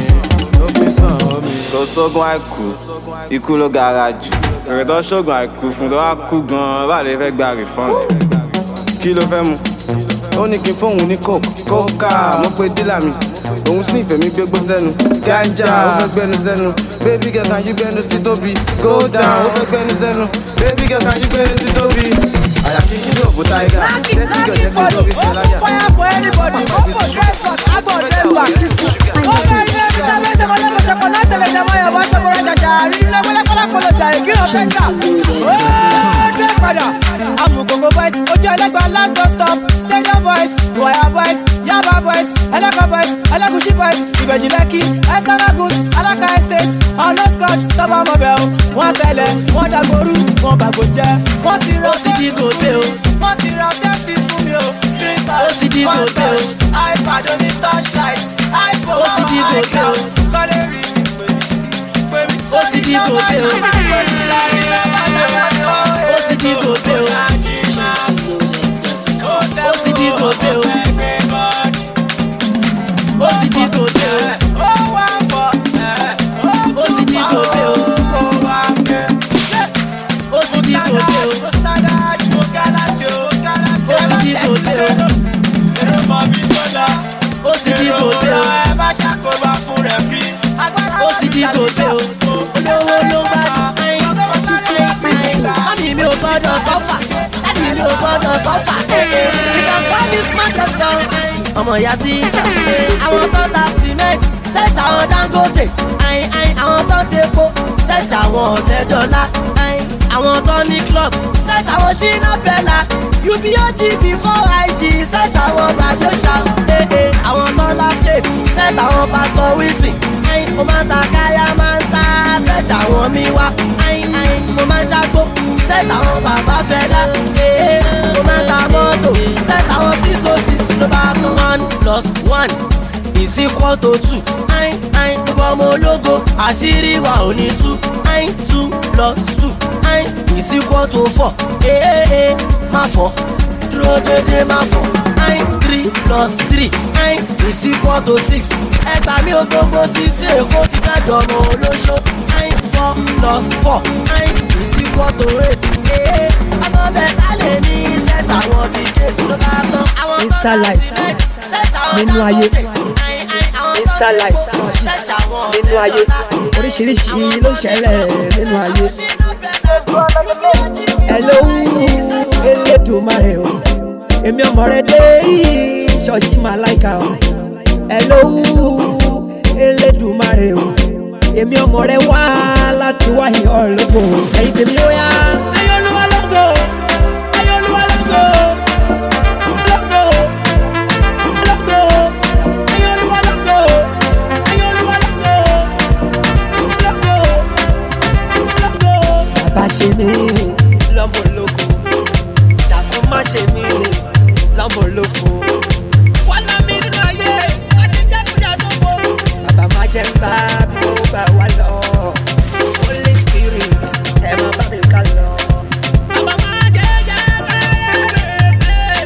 Kò sógun àìkú, ikú ló gara jù. Èrè tó ṣógun àìkú fún tó wá kú gan-an, báà lè fẹ́ gba refund. Kí ló fẹ́ mu? Ó ní kí n fóun ní coke, kókà, mo pe dílà mi. Òun sì ìfẹ́ mi gbégbó sẹ́nu. Ganja, ó fẹ́ gbẹ́nu sẹ́nu. Baby girl, can you gbẹ́nu sí tóbi? Go down, ó fẹ́ gbẹ́nu sẹ́nu. Baby girl, can you gbẹ́nu sí tóbi? Àyà kí kí ló bó táyà. Knock it, knock it for you. Open fire for anybody. Open dress for Agbo Denver. Ọ̀rẹ́ ilé mi sábẹ́ ṣe wọlé kò ṣẹ̀kọ́ láti lè jẹ́ wáyà wá ṣe bọ̀rọ̀ jàjà. Àrí ilé wọlé kọ́lá kọ́lọ̀ jà èkí ló fẹ́ jà. Ó dé padà. Amukoko boys, ojú ẹlẹ́gbàá last bus stop. Stadium boys, Waya boys, Yaba boys, Ẹlẹ́kọ̀ boys, Ẹlẹ́gùsí boys, Ìbẹ̀jì Lẹ́kì, Ẹ̀sánagùn, Alaka estate, ọ̀nà scotch, tọ́ba mọ̀bẹ̀ o. Wọ́n tẹ̀lẹ̀, wọ́n dàgbòrú, wọ́n bàgbò jẹ́. Wọ́n ti rọ sí di gòtè o. Wọ́n ti ra tẹ́tí fún mi o. Screen touch, one touch, iPad oní touchlight, iPhone one icloud. Kọ́lé rí mi pè mí sí, pè mí sórí nọ́mbà yìí. Pè mí lárí rẹ̀ bá lọ́wọ́ lọ́wọ́. Ó ti di gòtè o. Ó ti di gòtè o. Ó ti di gòtè o. Ó wá fọ́. Ó ti di gòtè o. Ó wá kẹ́. Ó ti di gòtè o. Ó standard, ó galati o. Ó ti di gòtè o. Èrò mọ̀ bí tó lọ. Ó ti di gòtè o. Ẹ bá ṣàkóbá fún rẹ̀ fi. Ó ti di gòtè o. Olówó ló bá dùn. Mọ́mí mi ò gbọ́dọ̀ sọ́fà. Dádì mi ò gbọ́dọ̀ sọ́fà. We can call this market down. Ọmọ ìyá tí ń jà. Àwọn tó ta cement. Sẹ́ẹ̀sì àwọn Dangote. Àwọn tó tepo. Sẹ́ẹ̀sì àwọn ọ̀tẹ́dọ́lá. Àwọn tó ní club. Sẹ́ẹ̀sì àwọn ṣínà bẹ́là. U B O G before I G. Sẹ́ẹ̀sì àwọn Bradosha. Àwọn Tọ́lá Kate. Sẹ́ẹ̀sì àwọn Pastor Wilson. Mo máa ń ta káyà máa ń ta. Sẹ́ẹ̀sì àwọn mi wá. Mo máa ń ṣàgbó. Sẹ́ẹ̀sì àwọn bàbá fẹ́lá. Mo máa ń ta mọ́tò. Sẹ́ẹ̀sì àwọn six oh six ló bá mú. One plus one is equal to two. Ain ain gbogbo ọmọ ológo àṣírí wa ò ní tú. Ain two plus two. Ain is equal to four. Eh eh eh, má fọ́, dúró dédé má fọ́. Nine three plus three, nine is equal to six. Ẹgbà mi ò gbogbo sísè èkó ti fẹ́ dọ̀mọ̀ olóṣó. Nine four plus four, nine is equal to eight. Eh, ọmọ bẹ́ẹ̀ ká lè ní set àwọn dìgẹ́tì ló bá tán. Inside life nínú ayé, inside life nínú ayé, oríṣiríṣi ló ṣẹlẹ̀ nínú ayé. Hello Elédùmarè o, èmi ọmọ rẹ dé ṣọ́ọ̀ṣì màláìka o. Hello Elédùmarè o, èmi ọmọ rẹ wá láti wá ìyọ̀ ọ̀lọ́gbọ̀. Ẹ̀yin tèmi ó yá ayọ̀ olúwa lógo, ayọ̀ olúwa lógo, lógo, lógo, ayọ̀ olúwa lógo, ayọ̀ olúwa lógo, lógo, lógo. Bàbá ṣe mí lọ́mọ ológo, dàkú má ṣe mí lọ́mọ olófo. Wọ́n lá mi nínú ayé, àti jẹ́kújà tó fò. Bàbá má jẹ́ ń bá bí mo bá wà lọ. Holy Spirit, ẹ má bá mi ká lọ. Bàbá má jẹ́ jẹ́ bẹ́ẹ̀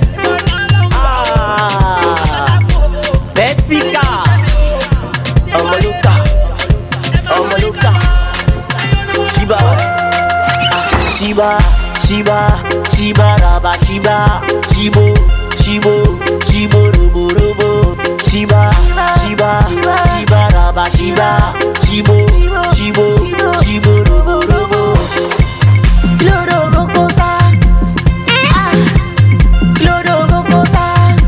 best speaker, Ọmọlúkà, Ọmọlúkà, Shiba, Shiba, Shiba, Shiba, Raba, Shiba, Shibo, Shibo, Shibo, Robo, Robo, Shiba, Shiba, Shiba, Raba, Shiba, Shibo, Shibo, Shibo, Robo, Robo. Loro rokosa, ah, loro rokosa,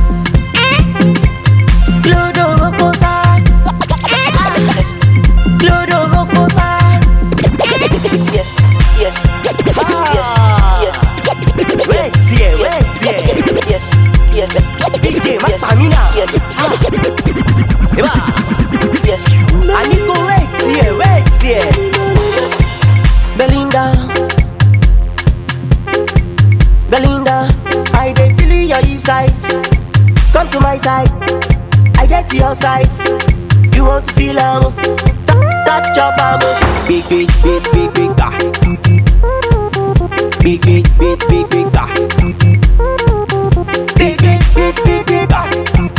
loro rokosa, ah, loro rokosa. Yes, yes, yes, yes. Wait here, wait here. Yes, yes. D J, má pa mí náà. Eba. Yes. I need to wait here, wait here. Belinda, Belinda, I dey feel your hip size. Come to my side, I get your size. You want to feel am? Touch your bum. Big, big, big, big, big, ah. Big, big, big, big, big, ah. Big, big, big, big, big, ah.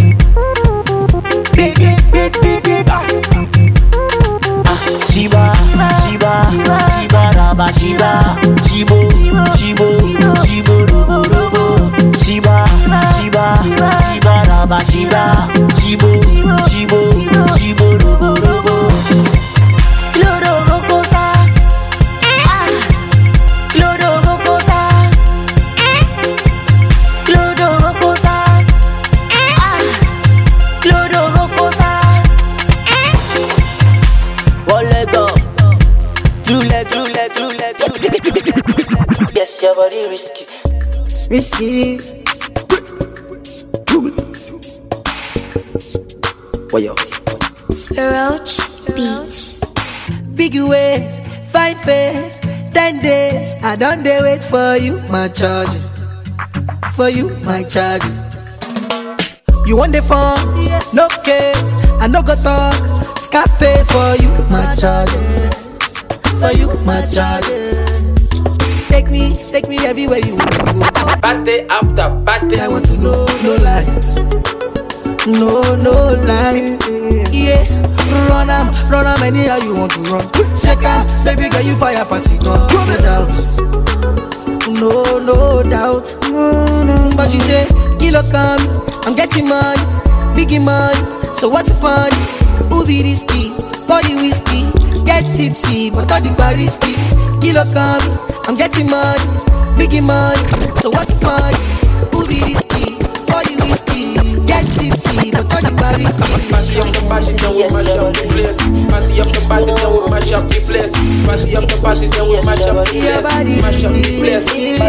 Big, big, big, big, big, ah. Ah, Shiba, Shiba, Shiba, Raba, Shiba, Shibo, Shibo, Shibo, Robo, Robo, Shiba, Shiba, Shiba, Raba, Shiba, Shibo, Shibo, Shibo, Robo, Robo. Loro rokosa, ah, loro rokosa, loro rokosa, ah, loro rokosa. One leg up, two leg, two leg, two leg, two leg, two leg, two leg. Yes, your body risky, risky. What yo? Roach beat. Big ways, fine face, ten days. I don't dey wait for you, my charge. For you, my charge. You want the phone? No case. I no go talk. Scarface for you, my charge. For you, my charge. Take me, take me everywhere you want to go. Party after party. I want to know, no lies. No, no lie. Yeah, run am, run am anyhow you want to run. Check out, baby girl, you fire pass it gun. No doubt, no, no doubt. But you say, kilo come, I'm getting money, biggie money. So what's the fun? Who be risky? Body whiskey, get tipsy, but all the bar risky. Kilo come, I'm getting money, biggie money. So what's the fun? Who be risky? Body whiskey, get tipsy, but all the bar risky. Party up the party, then we mash up the place. Party up the party, then we mash up the place. Party up the party, then we mash up the place. Mash up the place.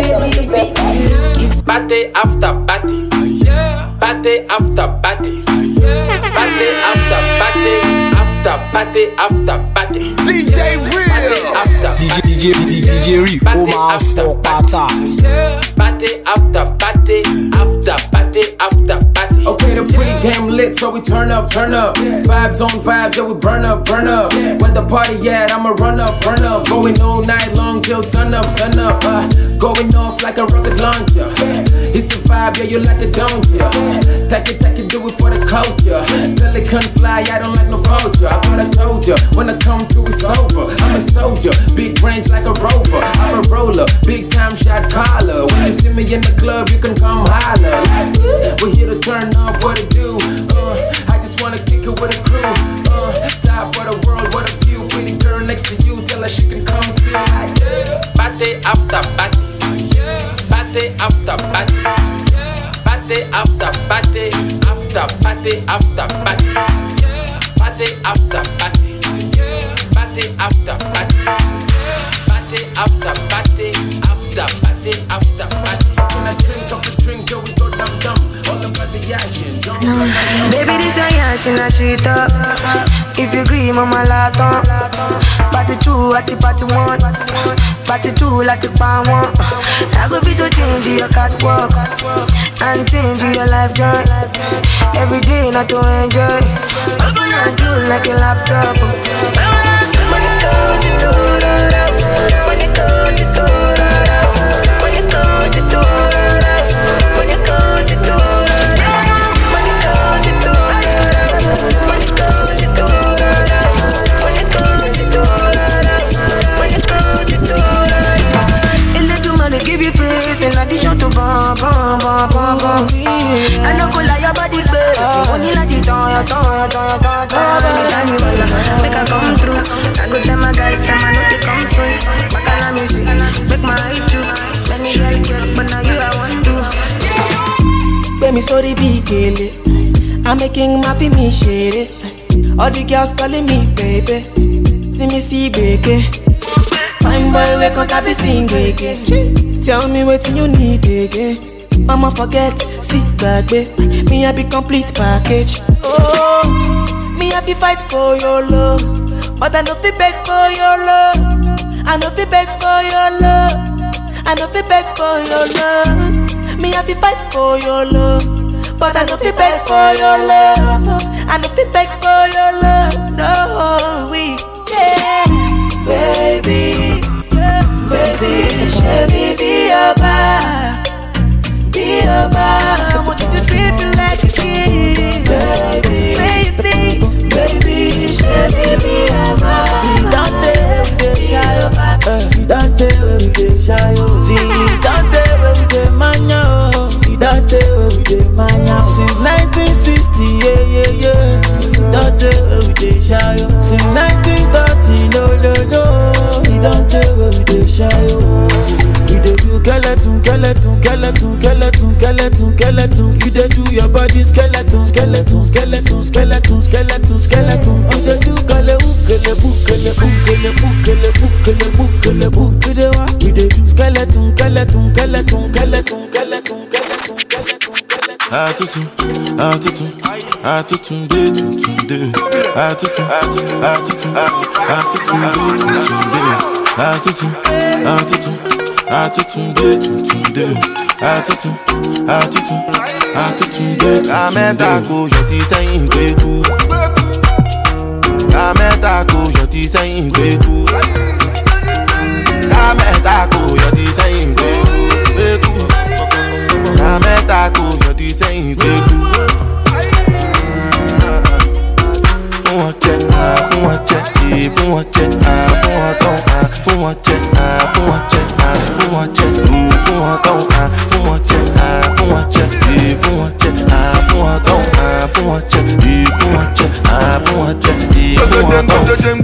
Party after party, party after party, party after party, after party after party. D J Real, after D J D J D J Real, oh my fuck party. Party after party, after party after party. Okay, the freak Game lit, so we turn up, turn up. Vibes on vibes, yeah, we burn up, burn up. Where the party at, I'ma run up, burn up. Going all night long till sun up, sun up. Uh, going off like a rocket launcher. It's the vibe, yeah, you like it, don't ya? Take it, take it, do it for the culture. Pelican fly, I don't like no vulture. I thought I told ya, when I come through, it's over. I'm a soldier, big range like a rover. I'm a roller, big time shot caller. When you see me in the club, you can come holler. We're here to turn up, what it do? Uh, I just wanna kick it with a crew. Uh, top of the world, what a view. Pretty girl next to you, tell her she can come too. Party after party, party after party, party after party, after party after party, party after party, party after party, party after party, after party after party. When I drink off the drink, yo, we go dumb dumb. All about the action. Baby, this your yashin' a shit up. If you agree, mama laton. Party two, at the party one. Party two, like the pan one. I go be to change your catwalk and change your life joy. Every day, not to enjoy. Open and close like a laptop. Money touch it, money touch it, money touch it, money touch it. Give you face in addition to bum bum bum bum bum. I know go like your body base. Money like it on your tongue, your tongue, your tongue, tongue. Anytime you wanna make her come through. I go tell my guys, them I know they come soon. Back and let me see, make my hit you. Many girl get, but now you I want to. Baby, sorry, be killing. I'm making my me shady. All the girls calling me baby. See me see baby. Fine boy, wake cause I be single again. Tell me what you need again. I'ma forget, sit back, babe. Me I be complete package. Oh, me I be fight for your love, but I no be beg for your love. I no be beg for your love. I no be beg for your love. Me I be fight for your love, but I no be beg for your love. I no be beg for your love. No, we yeah. Baby, baby, show me be your bar, be your bar. I want you to treat me like a kid, baby, baby, baby, show me be your bar. See that day when we get shy, see that day when we get shy, see that day when we get mania, see that day when we get mania. Since nineteen sixty, yeah, yeah, yeah. That day when we get shy, since nineteen thirty, no, no, no. We don't tell where we dey shy, oh. We dey do skeleton, skeleton, skeleton, skeleton, skeleton, skeleton. You dey do your body skeleton, skeleton, skeleton, skeleton, skeleton, skeleton. You dey do kelebu, kelebu, kelebu, kelebu, kelebu, kelebu, kelebu. You dey what? We dey do skeleton, skeleton, skeleton, skeleton, skeleton, skeleton, skeleton. Atutu, atutu, atutu, de, tutu, de. Atutu, atutu, atutu, atutu, atutu, de, atutu, atutu, atutu, de, tutu, de. Atutu, atutu, atutu, de, tutu, de. Amẹ́ta kò yọ ti sẹ́yìn gbé kú. Amẹ́ta kò yọ ti sẹ́yìn gbé kú. Amẹ́ta kò yọ ti sẹ́yìn gbé kú. Amẹ́ta kò yọ ti sẹ́yìn gbé kú. Fún wọn jẹ, fún wọn jẹ, fún wọn jẹ, fún wọn tán, fún wọn jẹ, fún wọn jẹ, fún wọn jẹ, fún wọn tán, fún wọn jẹ, fún wọn jẹ, fún wọn jẹ, fún wọn tán, fún wọn jẹ, fún wọn jẹ, fún wọn jẹ, fún wọn tán.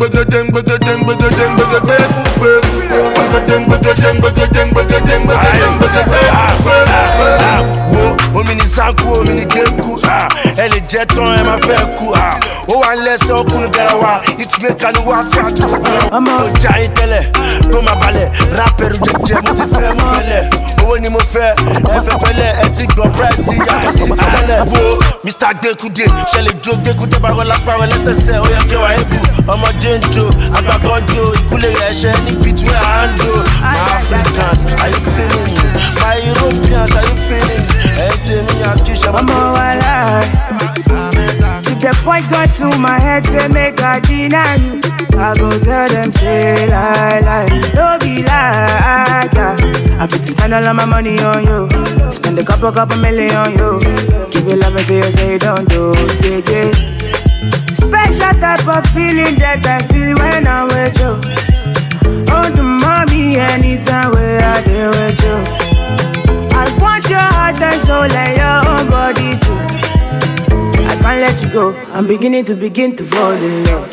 Wo omi ni sanku, omi ni geku, ẹ lè jẹ tán ẹ má fẹ́ kú. Ó wà lẹ́sẹ̀ ọkùnrin gẹ̀rẹ́wà, ìtìmẹ́ka ni wà á sí àtúntò. Mo já yín tẹ́lẹ̀, kó má balẹ̀, rápẹ̀rù jẹjẹ, mo ti fẹ́ mú bẹ́lẹ̀. Owó ni mo fẹ́, ẹ fẹ́ fẹ́lẹ̀, ẹ ti gbọ́ price ti yàtọ̀ sí ti tẹ́lẹ̀. Wo Mister Gbẹ́kúdé, ṣẹlẹ̀ jó Gbẹ́kúdé bá rọ lápá rẹ lẹ́sẹsẹ, ó yẹ kí wàá ébù. Ọmọdé ń jó, àgbàgbọ́ ń jó, ìkúlẹ̀ rẹ̀ ṣẹ́ ní between and do. My Africans, are you feeling me? My Europeans, are you feeling me? Ẹ tèmi I'm all alive. If the point got to my head, say make I deny you, I go tell them say lie, lie. Don't be like that. I fit to spend all of my money on you, spend a couple, couple million on you. Give you love until you say don't do, yeah, yeah. Special type of feeling that I feel when I'm with you. Oh, the mommy, anytime where I deal with you. I want your heart and soul and your own body too. I can't let you go. I'm beginning to begin to fall in love.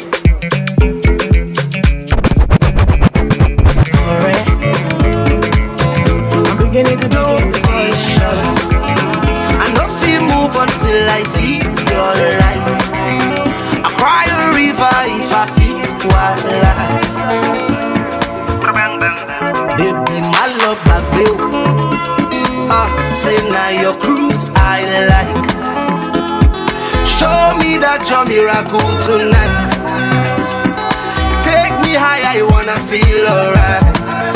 Alright. I'm beginning to begin to fall in love. I know feel move until I see your light. I cry a river if I feel twilight. Baby, my love, my baby. Uh, say now your cruise I like. Show me that your miracle tonight. Take me high, I wanna feel alright.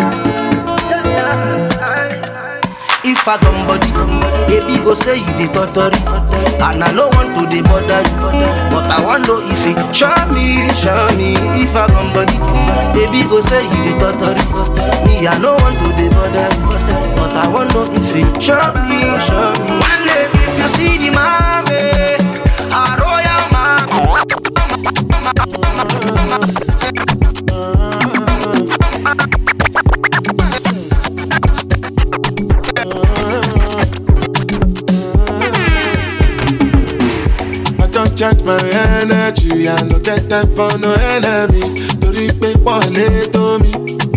If I come body, baby go say you the totally. And I no want to the bother you, but I wonder if it show me, show me. If I come body, baby go say you the totally. Me I no want to the bother you, but I wonder if it show me, show me. One day if you see the mommy, a royal man. Charge my energy, I no get time for no enemy. Tori pe pole to me.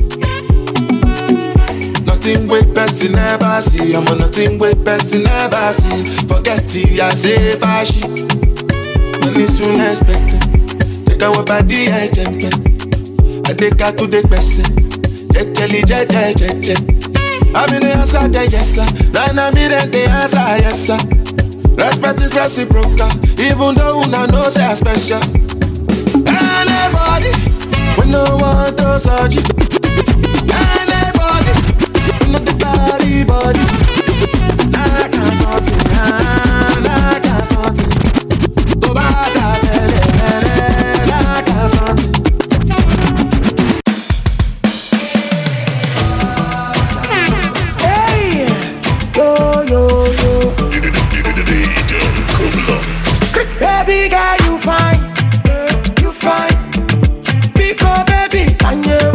Nothing with person never see. I'm on nothing with person never see. Forget it, I say fashi. Money soon expected. Take our body, I jump. I take her to the person. Check, jelly, check, check, check, check. I'm in the answer, yes sir. Then I'm in the answer, yes sir. Respect is reciprocal, even though una know say I special. Anybody, we no want to search it. Anybody, we no the body body. Nah, can't something, nah, nah, can't something. Go back, fele, fele, nah, can't something. Hey, yo, yo, yo. Baby girl, you fine, you fine. Pick up, baby, and you.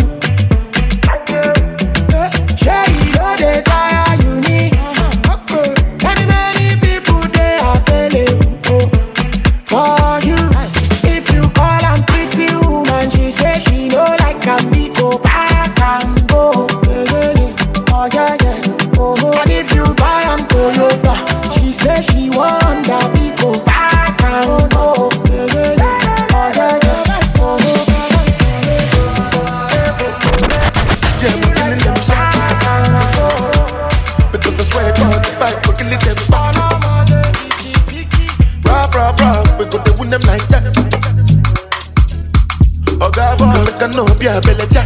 Share it all the time you need. Many, many people they are available for you. If you call a pretty woman, she say she know like a me go back and go. Oh yeah, yeah. Oh, and if you buy a Toyota, she say she want that me go back. Them like that. Oh God, boy, make a no be a belly jack.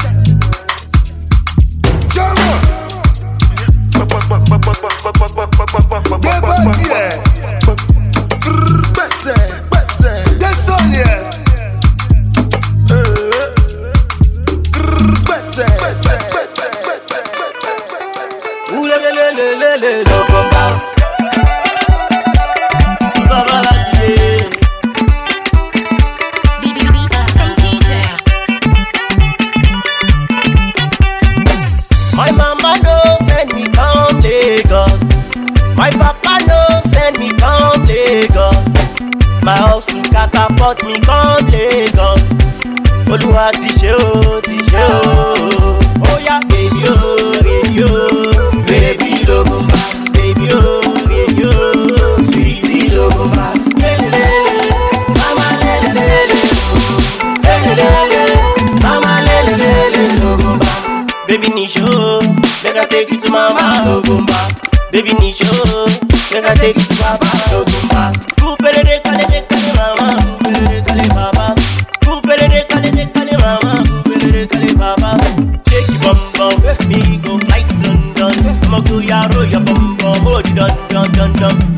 Catapult me come Lagos. Olúwa ti ṣe o, ti ṣe o. Oh yeah, baby oh, baby oh, baby logumba, baby oh, baby oh, sweetie logumba. Lele lele, mama lele lele, lele lele, mama lele lele logumba. Baby Nisho, make I take you to mama logumba. Baby Nisho, make I take you to papa logumba. Kupelele kale kale mama. Shake your bum bum, me go fly to London. I'ma go yaro your bum bum, oh dun dun dun dun.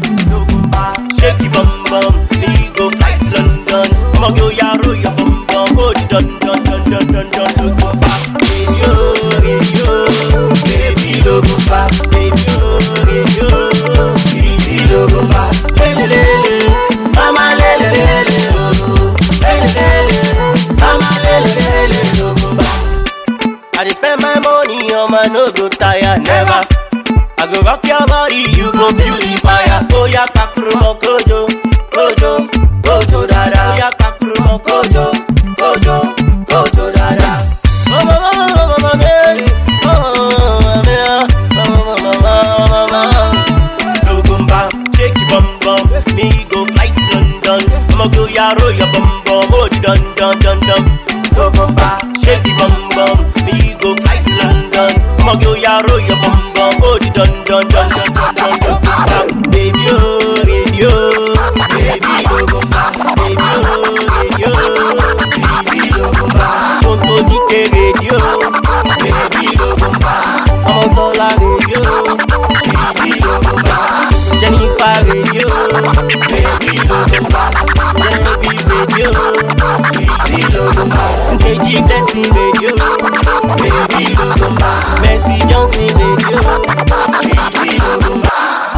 spend my money on my no go tire, never. I go rock your body, you go feel the fire. Oh yeah, kakrumo kojo, kojo, kojo dada. Oh yeah, kakrumo kojo, kojo, kojo dada. Oh mama, mama, mama, me, oh mama, mama, mama, mama. No gumba, shake your bum bum, me go fly to London. I'ma go yaro your bum bum, oh dun dun dun dun. No gumba, shake your bum bum, me go fly to London. I'ma go yaro your bum bum, oh dun dun dun dun dun dun dun. Baby oh, baby oh, baby no gumba, baby oh, baby oh, sweetie no gumba. Don't go dike radio, baby no gumba. I'm on dollar radio, sweetie no gumba. Jennifer radio, baby no gumba. Jennifer radio, sweetie no gumba. K G Blessing radio, baby no gumba. Mercy Johnson radio, sweetie no gumba.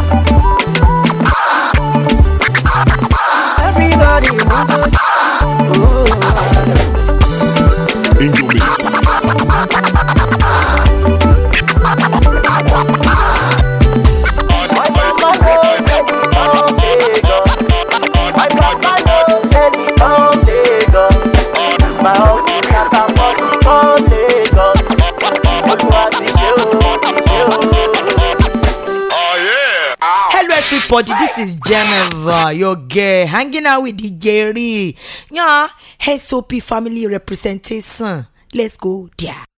Everybody want to oh. In your mix. Hello everybody, this is Geneva, your girl, hanging out with D J Ree. Yeah, S O P family representation. Let's go there.